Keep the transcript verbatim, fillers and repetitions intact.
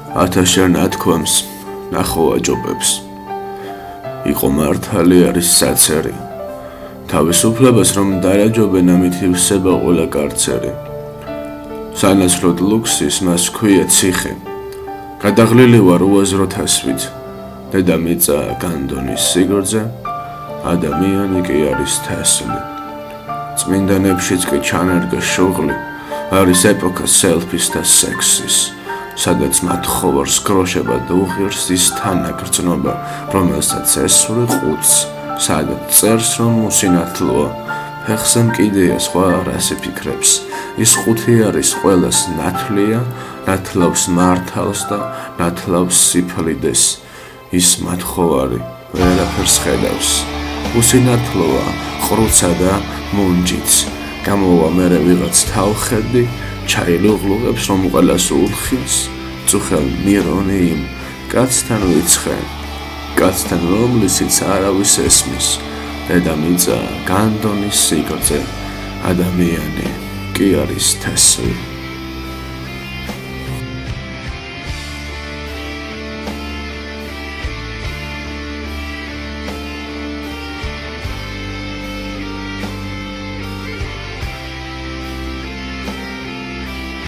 ათაშერ ნათქვამს ნახო აჯობებს. იყო მართალი არის საცერი. თავისუფლებას რომ დააჯობენ ამით ივსება ყველა კარცერი. სანაცვლოდ ლუქსის მას ქვია ციხე. გადაღლილი ვარ უაზრო თასვით. დედამიწა განდონის სიგრძე, ადამიანი კი არის თესლი. წმინდანებშიც კი ჩანერგა შუღლი, არის ეპოქა სელფის და სექსის, სადაც მათხოვარს გროშება და უღირს ის თანაგრძნობა, რომელსაც ესური ყუთს, სადაც წერს რომ მოსინათლოა, ფეხზე მკიდეა სხვა რას იფიქრებს, ის ყუთი არის ყველას ნათლია, ნათლავს მართალს და ნათლავს სიფლიდეს, ის მათხოვარი ვერაფერს ხედავს, უსინათლოა ყრუცა და მუნჯიც, გამოვა მერე ვიღაც თავხედი, ჩაილუღლუღებს რომ ყველას ულხილს, წუხელ მირონი იმ კაცთან ვიცხე, კაცთან რომლისიც არავის ესმის, დედამიწა განდონის სიგრძე, ადამიანი კი არის თესლი.